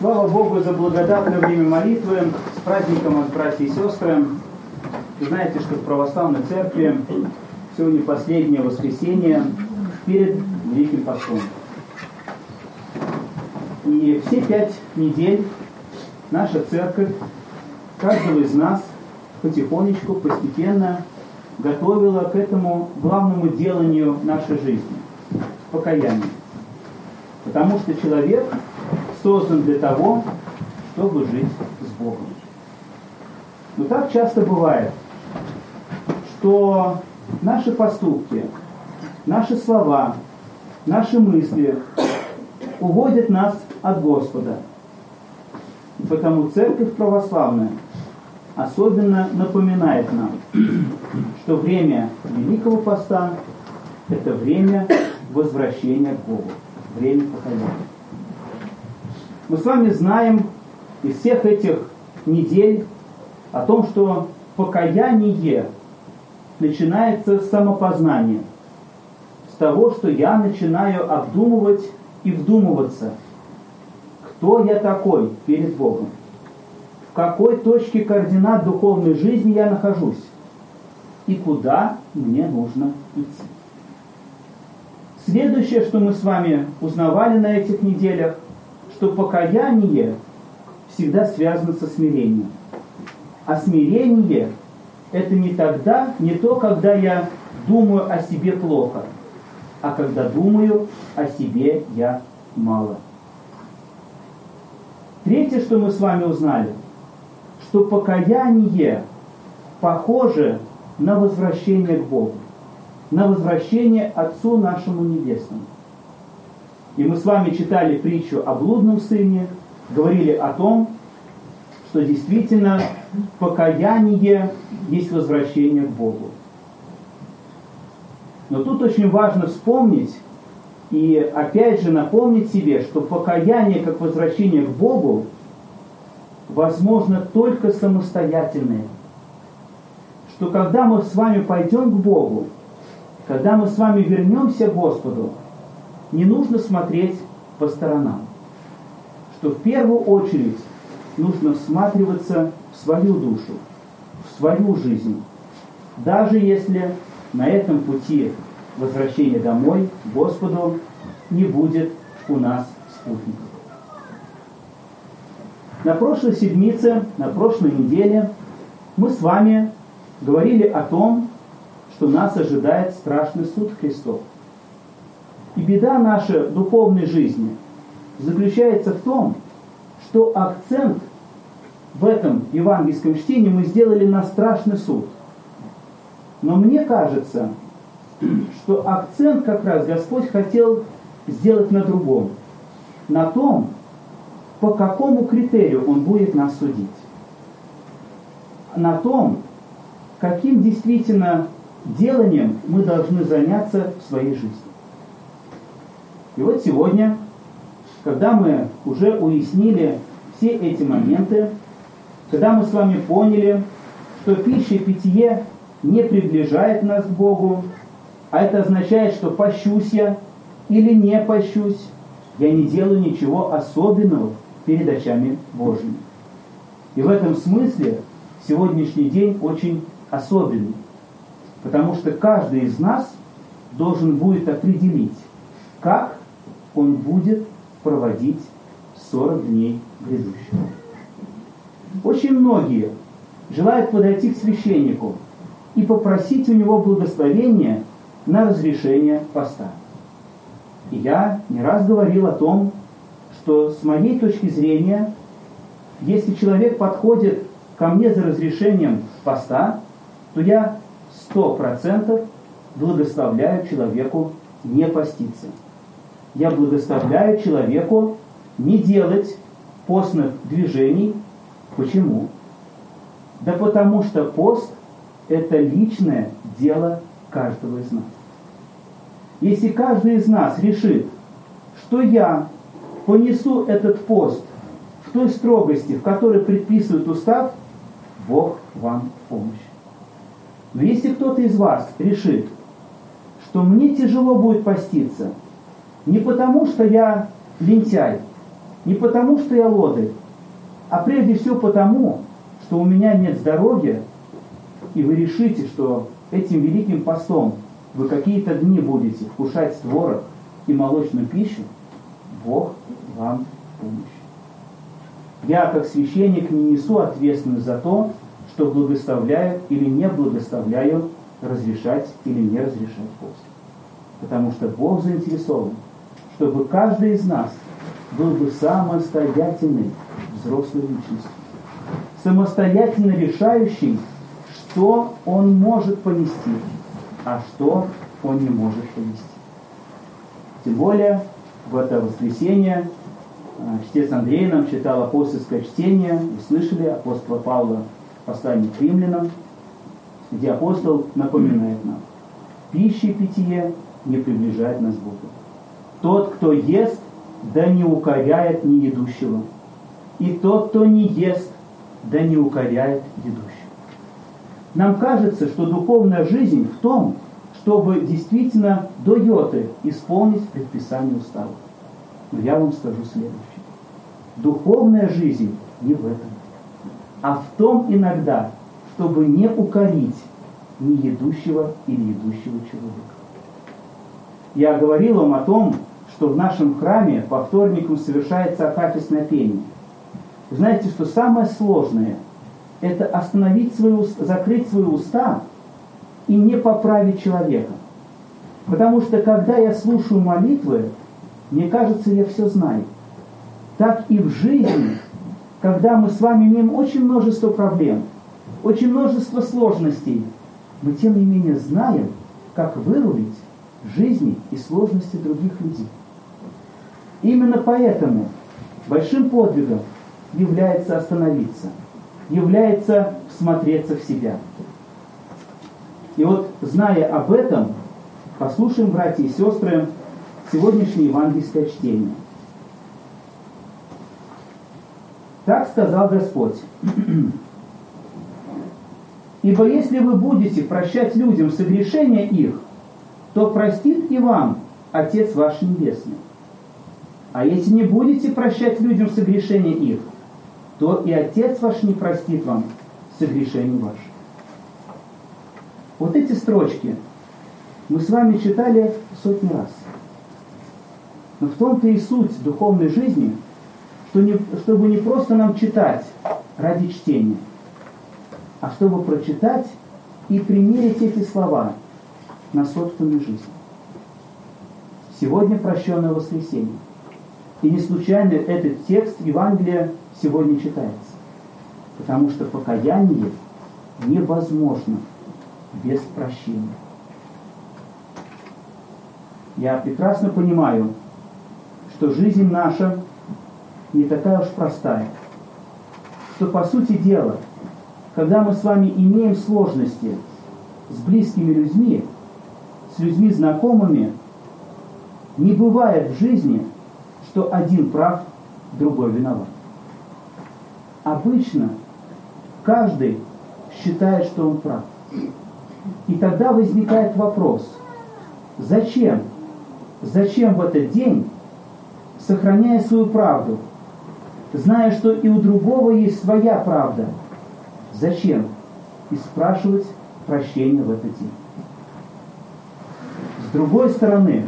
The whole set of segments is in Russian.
Слава Богу за благодатное время молитвы. С праздником вас, братья и сестры. Вы знаете, что в православной церкви сегодня последнее воскресенье перед Великим Постом. И все 5 недель наша церковь каждого из нас потихонечку, постепенно готовила к этому главному деланию нашей жизни – покаянию. Потому что человек создан для того, чтобы жить с Богом. Но так часто бывает, что наши поступки, наши слова, наши мысли уводят нас от Господа. И потому Церковь Православная особенно напоминает нам, что время Великого Поста – это время возвращения к Богу, время покаяния. Мы с вами знаем из всех этих недель о том, что покаяние начинается с самопознания, с того, что я начинаю обдумывать и вдумываться, кто я такой перед Богом, в какой точке координат духовной жизни я нахожусь и куда мне нужно идти. Следующее, что мы с вами узнавали на этих неделях, что покаяние всегда связано со смирением. А смирение – это не то, когда я думаю о себе плохо, а когда думаю о себе я мало. Третье, что мы с вами узнали, что покаяние похоже на возвращение к Богу, на возвращение Отцу нашему Небесному. И мы с вами читали притчу о блудном сыне, говорили о том, что действительно покаяние есть возвращение к Богу. Но тут очень важно вспомнить и опять же напомнить себе, что покаяние как возвращение к Богу возможно только самостоятельное. Что когда мы с вами пойдем к Богу, когда мы с вами вернемся к Господу, не нужно смотреть по сторонам. Что в первую очередь нужно всматриваться в свою душу, в свою жизнь. Даже если на этом пути возвращения домой к Господу не будет у нас спутников. На прошлой седмице, на прошлой неделе мы с вами говорили о том, что нас ожидает страшный суд Христов. И беда нашей духовной жизни заключается в том, что акцент в этом евангельском чтении мы сделали на страшный суд. Но мне кажется, что акцент как раз Господь хотел сделать на другом. На том, по какому критерию Он будет нас судить. На том, каким действительно деланием мы должны заняться в своей жизни. И вот сегодня, когда мы уже уяснили все эти моменты, когда мы с вами поняли, что пища и питье не приближает нас к Богу, а это означает, что пощусь я или не пощусь, я не делаю ничего особенного перед очами Божьими. И в этом смысле сегодняшний день очень особенный, потому что каждый из нас должен будет определить, как он будет проводить 40 дней грядущих. Очень многие желают подойти к священнику и попросить у него благословения на разрешение поста. И я не раз говорил о том, что с моей точки зрения, если человек подходит ко мне за разрешением поста, то я 100% благословляю человеку не поститься. Я благословляю человеку не делать постных движений. Почему? Да потому что пост – это личное дело каждого из нас. Если каждый из нас решит, что я понесу этот пост в той строгости, в которой предписывает устав, Бог вам в помощь. Но если кто-то из вас решит, что мне тяжело будет поститься, не потому что я лентяй, Не потому, что я лодырь, а прежде всего потому, что у меня нет здоровья, и вы решите, что этим великим постом вы какие-то дни будете вкушать творог и молочную пищу, Бог вам в помощь. Я, как священник, не несу ответственность за то, что благословляю или не благословляю, разрешать или не разрешать пост. Потому что Бог заинтересован, чтобы каждый из нас был бы самостоятельной взрослой личностью, самостоятельно решающий, что он может понести, а что он не может понести. Тем более в это воскресенье чтец Андрей нам читал апостольское чтение. Вы слышали апостола Павла в послании к римлянам, где апостол напоминает нам: пища и питье не приближает нас к Богу. Тот, кто ест, да не укоряет неедущего. И тот, кто не ест, да не укоряет едущего. Нам кажется, что духовная жизнь в том, чтобы действительно до йоты исполнить предписание устава. Но я вам скажу следующее. Духовная жизнь не в этом, а в том иногда, чтобы не укорить неедущего или едущего человека. Я говорил вам о том, что в нашем храме по вторникам совершается акафистное пение. Вы знаете, что самое сложное – это остановить закрыть свои уста и не поправить человека. Потому что когда я слушаю молитвы, мне кажется, я все знаю. Так и в жизни, когда мы с вами имеем очень множество проблем, очень множество сложностей, мы тем не менее знаем, как вырулить жизни и сложности других людей. Именно поэтому большим подвигом является остановиться, является всмотреться в себя. И вот, зная об этом, послушаем, братья и сестры, сегодняшнее евангельское чтение. Так сказал Господь: «Ибо если вы будете прощать людям согрешения их, то простит и вам Отец ваш Небесный. А если не будете прощать людям согрешения их, то и Отец ваш не простит вам согрешений ваших». Вот эти строчки мы с вами читали сотни раз. Но в том-то и суть духовной жизни, чтобы не просто нам читать ради чтения, а чтобы прочитать и примерить эти слова на собственную жизнь. Сегодня прощенное воскресенье. И не случайно этот текст Евангелия сегодня читается. Потому что покаяние невозможно без прощения. Я прекрасно понимаю, что жизнь наша не такая уж простая. Что, по сути дела, когда мы с вами имеем сложности с близкими людьми, с людьми знакомыми, не бывает в жизни, что один прав, другой виноват. Обычно каждый считает, что он прав. И тогда возникает вопрос: зачем? Зачем в этот день, сохраняя свою правду, зная, что и у другого есть своя правда, зачем и спрашивать прощения в этот день? С другой стороны,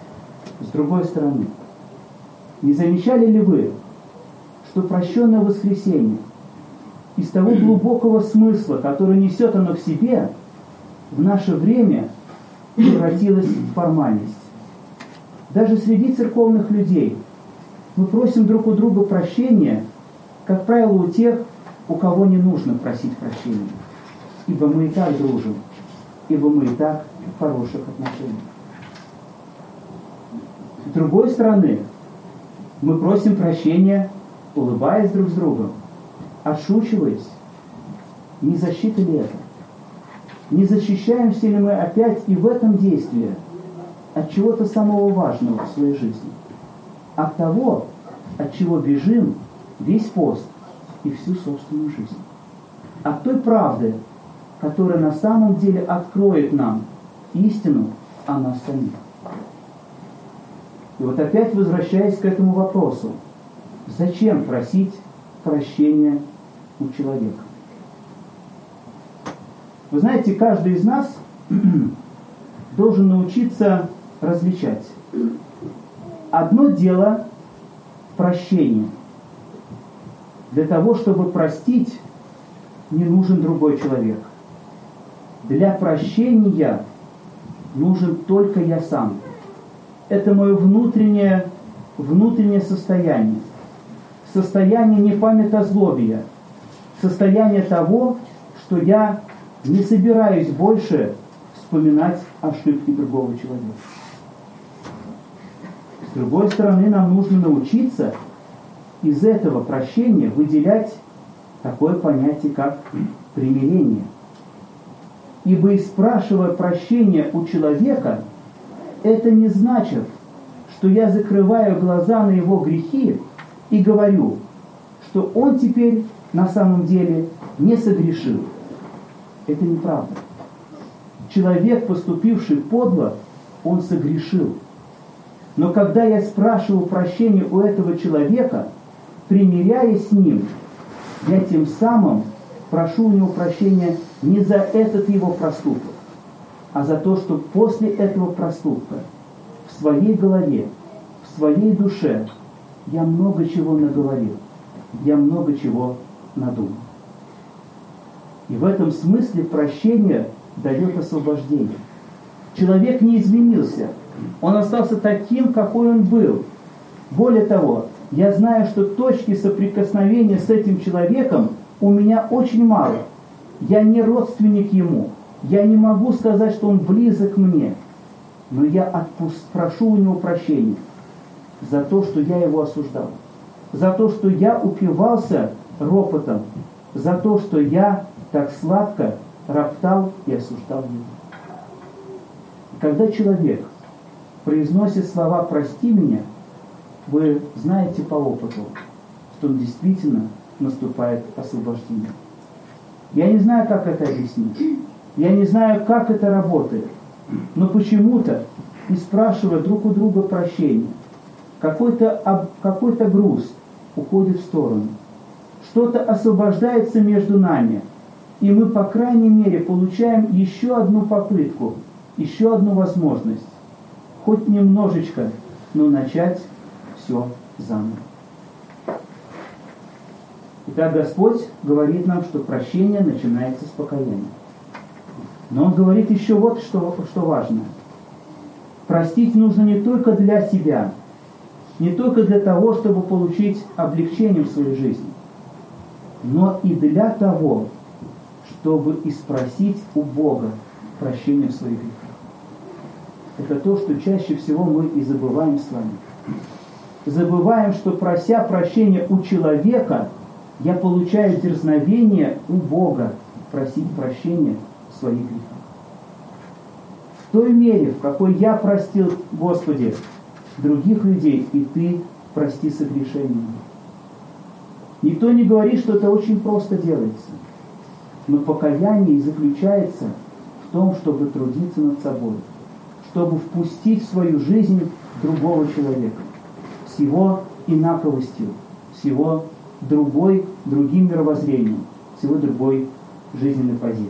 не замечали ли вы, что прощенное воскресенье из того глубокого смысла, который несет оно в себе, в наше время превратилось в формальность? Даже среди церковных людей мы просим друг у друга прощения, как правило, у тех, у кого не нужно просить прощения. Ибо мы и так дружим, ибо мы и так в хороших отношениях. С другой стороны, мы просим прощения, улыбаясь друг с другом, отшучиваясь. Не защита ли это? Не защищаемся ли мы опять и в этом действии от чего-то самого важного в своей жизни? От того, от чего бежим весь пост и всю собственную жизнь. От той правды, которая на самом деле откроет нам истину о нас самих. И вот опять возвращаясь к этому вопросу: Зачем просить прощения у человека? Вы знаете, каждый из нас должен научиться различать. Одно дело прощение. Для того, чтобы простить, не нужен другой человек. Для прощения нужен только я сам. Это мое внутреннее состояние. Состояние не памятозлобия. Состояние того, что я не собираюсь больше вспоминать ошибки другого человека. С другой стороны, нам нужно научиться из этого прощения выделять такое понятие, как примирение. Ибо, спрашивая прощения у человека, это не значит, что я закрываю глаза на его грехи и говорю, что он теперь на самом деле не согрешил. Это неправда. Человек, поступивший подло, он согрешил. Но когда я спрашиваю прощения у этого человека, примиряясь с ним, я тем самым прошу у него прощения не за этот его проступок, а за то, что после этого проступка в своей голове, в своей душе я много чего наговорил, я много чего надумал. И в этом смысле прощение дает освобождение. Человек не изменился, он остался таким, какой он был. Более того, я знаю, что точки соприкосновения с этим человеком у меня очень мало. Я не родственник ему. Я не могу сказать, что он близок мне. Но я прошу у него прощения за то, что я его осуждал. За то, что я упивался ропотом. За то, что я так сладко роптал и осуждал его. Когда человек произносит слова «прости меня», вы знаете по опыту, что действительно наступает освобождение. Я не знаю, как это объяснить. Я не знаю, как это работает. Но почему-то, и спрашивая друг у друга прощения, какой-то груз уходит в сторону. Что-то освобождается между нами. И мы, по крайней мере, получаем еще одну попытку, еще одну возможность. Хоть немножечко, но начать все заново. Итак, Господь говорит нам, что прощение начинается с покаяния. Но Он говорит еще вот что важно. Простить нужно не только для себя, не только для того, чтобы получить облегчение в своей жизни, но и для того, чтобы и спросить у Бога прощения в своих грехах. Это то, что чаще всего мы и забываем с вами. Забываем, что прося прощения у человека, я получаю дерзновение у Бога просить прощения в своих грехах. В той мере, в какой я простил, Господи, других людей, и Ты прости согрешения. Никто не говорит, что это очень просто делается. Но покаяние заключается в том, чтобы трудиться над собой, чтобы впустить в свою жизнь другого человека с его инаковостью, с его другим мировоззрением, с его другой жизненной позицией.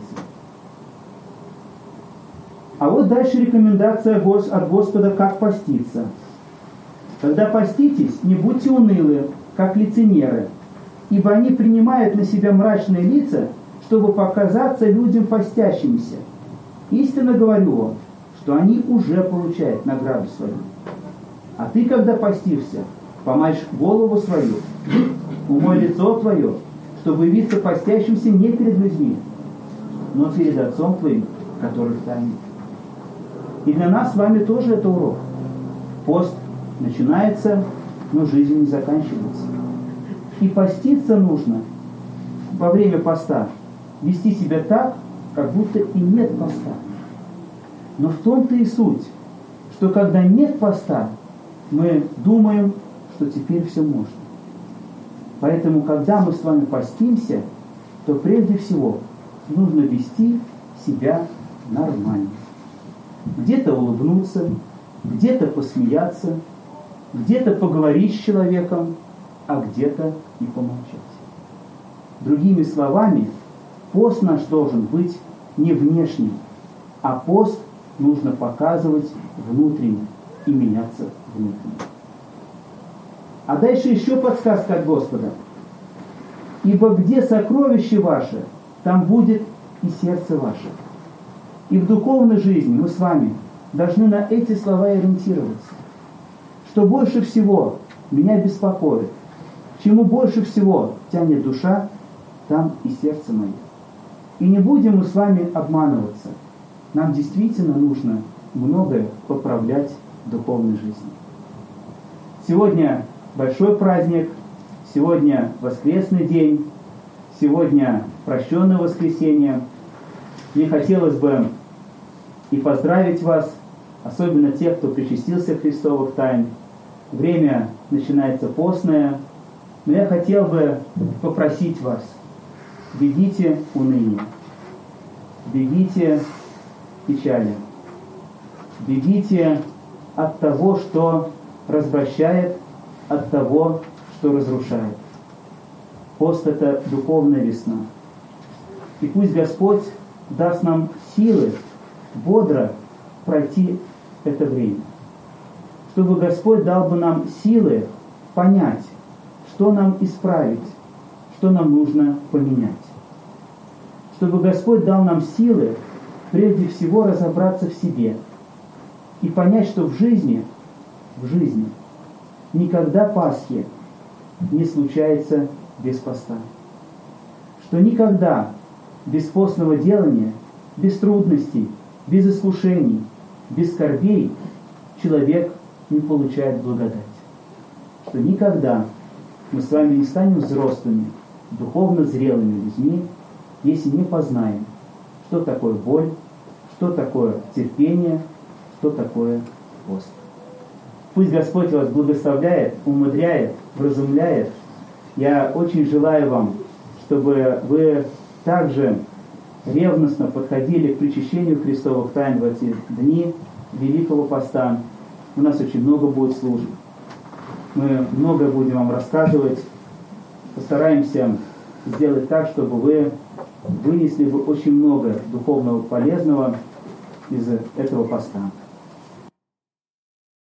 А вот дальше рекомендация от Господа, как поститься. Когда поститесь, не будьте унылы, как лицемеры, ибо они принимают на себя мрачные лица, чтобы показаться людям постящимися. Истинно говорю вам, что они уже получают награду свою. А ты, когда постишься, помажь голову свою, умой лицо твое, чтобы явиться постящимся не перед людьми, но перед Отцом твоим, который в тайне. И для нас с вами тоже это урок. Пост начинается, но жизнь не заканчивается. И поститься нужно во время поста, вести себя так, как будто и нет поста. Но в том-то и суть, что когда нет поста, мы думаем, что теперь все можно. Поэтому, когда мы с вами постимся, то прежде всего нужно вести себя нормально. Где-то улыбнуться, где-то посмеяться, где-то поговорить с человеком, а где-то и помолчать. Другими словами, пост наш должен быть не внешним, а пост нужно показывать внутренне и меняться внутренне. А дальше еще подсказка от Господа. «Ибо где сокровище ваше, там будет и сердце ваше». И в духовной жизни мы с вами должны на эти слова ориентироваться. Что больше всего меня беспокоит, к чему больше всего тянет душа, там и сердце мое. И не будем мы с вами обманываться. Нам действительно нужно многое поправлять в духовной жизни. Сегодня большой праздник, сегодня воскресный день, сегодня прощенное воскресенье. Мне хотелось бы и поздравить вас, особенно тех, кто причастился Христовых тайн. Время начинается постное, но я хотел бы попросить вас: бегите уныние, бегите печали, бегите от того, что развращает, от того, что разрушает. Пост — это духовная весна. И пусть Господь даст нам силы бодро пройти это время. Чтобы Господь дал бы нам силы понять, что нам исправить, что нам нужно поменять. Чтобы Господь дал нам силы прежде всего разобраться в себе и понять, что в жизни никогда Пасхи не случается без поста. Что никогда без постного делания, без трудностей, без искушений, без скорбей человек не получает благодать. Что никогда мы с вами не станем взрослыми, духовно зрелыми людьми, если не познаем, что такое боль, что такое терпение, что такое пост. Пусть Господь вас благословляет, умудряет, вразумляет. Я очень желаю вам, чтобы вы также ревностно подходили к причащению Христовых тайн в эти дни Великого Поста. У нас очень много будет служб. Мы много будем вам рассказывать. Постараемся сделать так, чтобы вы вынесли бы очень много духовного полезного из этого поста.